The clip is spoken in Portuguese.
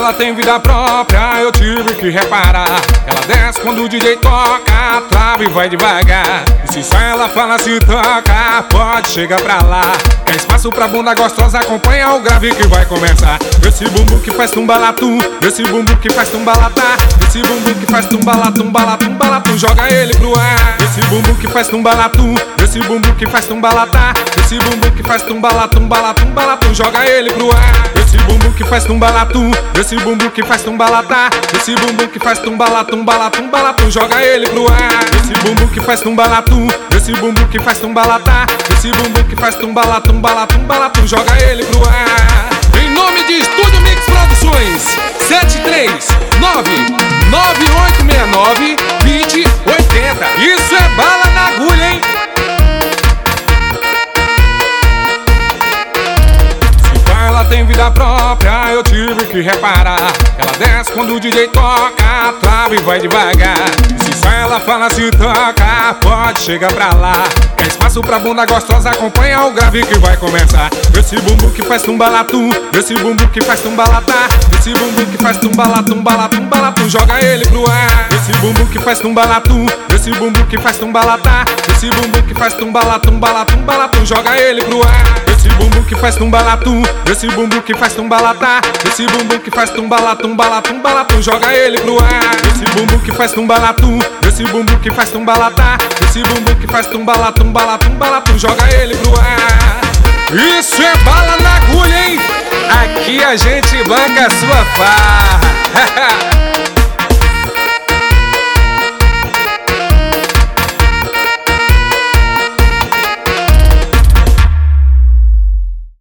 ela tem vida própria, eu tive que reparar. Ela desce quando o DJ toca, trava e vai devagar. E se só ela fala se toca, pode chegar pra lá. Quer espaço pra bunda gostosa, acompanha o grave que vai começar. Esse bumbum que faz tumbalatum, esse bumbum que faz tumbalatá, esse bumbum que faz tumbalatum, balatum, balatum, joga ele pro ar. Esse bumbum que faz tumbalatum, esse bumbum que faz tumbalatá, esse bumbum que faz tumbalatum, balatum, balatum, joga ele pro ar. Esse bumbum que faz tumbalatum, esse bumbum que faz tumbalatá, esse bumbum que faz tumbalatum, balatum, balatum, joga ele pro ar. Esse bumbum que faz tumbalatum, esse bumbum que faz tumbalatá, esse bumbum que faz tumbalatum, balatum, balatum, joga ele pro ar. Em nome de Estúdio Mix Produções, 73998692080. Isso é bala na agulha, hein? Ela tem vida própria, eu tive que reparar. Ela desce quando o DJ toca, trava e vai devagar. E se só ela fala se toca, pode chegar pra lá. Quer espaço pra bunda gostosa, acompanha o grave que vai começar. Esse bumbum que faz tumbalatum, esse bumbum que faz tumbalatá, esse bumbum que faz tumbalatum, balatum, balatum, joga ele pro ar. Esse bumbum que faz tumbalatum, esse bumbum que faz tumbalatá, esse bumbum que faz tumbalatum, balatum, balatum, joga ele pro ar. Esse bumbum que faz tumbalatum, esse bumbum que faz tumbalatá, esse bumbum que faz tumbalatum, balatum, balatum, joga ele pro ar. Esse bumbum que faz tumbalatum, esse bumbum que faz tumbalatá, esse bumbum que faz tumbalatum, balatum, balatum, joga ele pro ar. Isso é bala na agulha, hein? Aqui a gente banca a sua farra.